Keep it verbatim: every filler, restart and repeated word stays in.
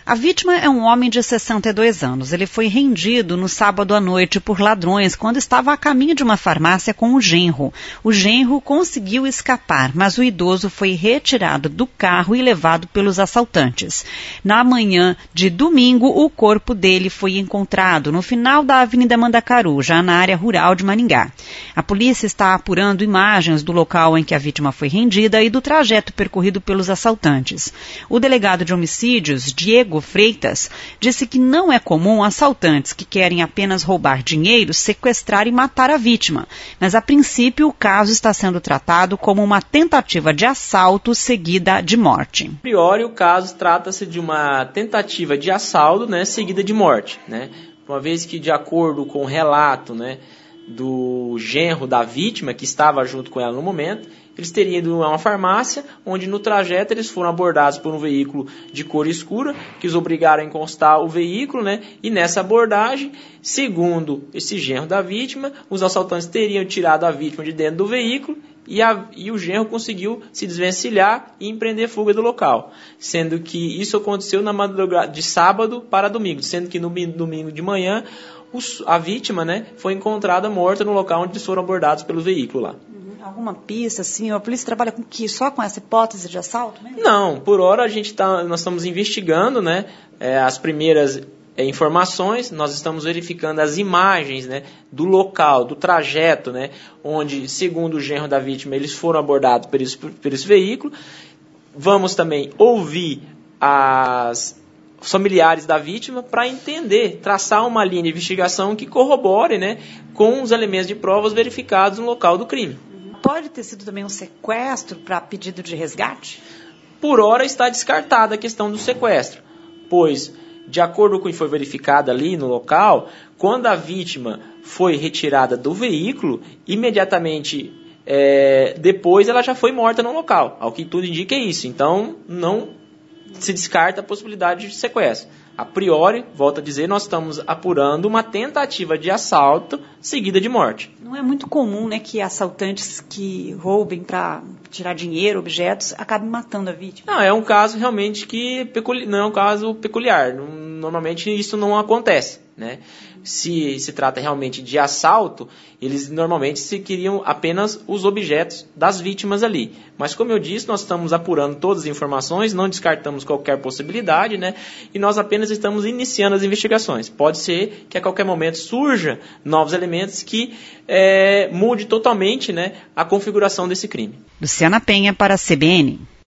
A vítima é um homem de sessenta e dois anos. Ele foi rendido no sábado à noite por ladrões quando estava a caminho de uma farmácia com o genro. O genro conseguiu escapar, mas o idoso foi retirado do carro e levado pelos assaltantes. Na manhã de domingo, o corpo dele foi encontrado no final da Avenida Mandacaru, já na área rural de Maringá. A polícia está apurando imagens do local em que a vítima foi rendida e do trajeto percorrido pelos assaltantes. O delegado de homicídios, Diego Freitas, disse que não é comum assaltantes que querem apenas roubar dinheiro sequestrar e matar a vítima, mas a princípio o caso está sendo tratado como uma tentativa de assalto seguida de morte. A priori, o caso trata-se de uma tentativa de assalto, né, seguida de morte, né? Uma vez que, de acordo com o relato, né, do genro da vítima, que estava junto com ela no momento, eles teriam ido a uma farmácia, onde no trajeto eles foram abordados por um veículo de cor escura, que os obrigaram a encostar o veículo, né? E nessa abordagem, segundo esse genro da vítima, os assaltantes teriam tirado a vítima de dentro do veículo e, a, e o genro conseguiu se desvencilhar e empreender fuga do local. Sendo que isso aconteceu na madrugada de sábado para domingo, sendo que no domingo de manhã, os, a vítima, né, foi encontrada morta no local onde eles foram abordados pelo veículo lá. Alguma pista, assim? A polícia trabalha com que? Só com essa hipótese de assalto mesmo? Não, por hora a gente tá, nós estamos investigando, né, é, as primeiras é, informações, nós estamos verificando as imagens, né, do local, do trajeto, né, onde, segundo o genro da vítima, eles foram abordados por esse, por esse veículo. Vamos também ouvir as familiares da vítima para entender, traçar uma linha de investigação que corrobore, né, com os elementos de provas verificados no local do crime. Pode ter sido também um sequestro para pedido de resgate? Por hora está descartada a questão do sequestro, pois, de acordo com o que foi verificado ali no local, quando a vítima foi retirada do veículo, imediatamente é, depois ela já foi morta no local. Ao que tudo indica é isso. Então, não se descarta a possibilidade de sequestro. A priori, volto a dizer, nós estamos apurando uma tentativa de assalto seguida de morte. Não é muito comum, né, que assaltantes que roubem para tirar dinheiro, objetos, acabem matando a vítima. Não, é um caso realmente que peculi- não é um caso peculiar. Normalmente isso não acontece, né? Se se trata realmente de assalto, eles normalmente se queriam apenas os objetos das vítimas ali. Mas como eu disse, nós estamos apurando todas as informações, não descartamos qualquer possibilidade, né? E nós apenas estamos iniciando as investigações. Pode ser que a qualquer momento surja novos elementos que é, mude totalmente, né, a configuração desse crime. Luciana Penha para a C B N.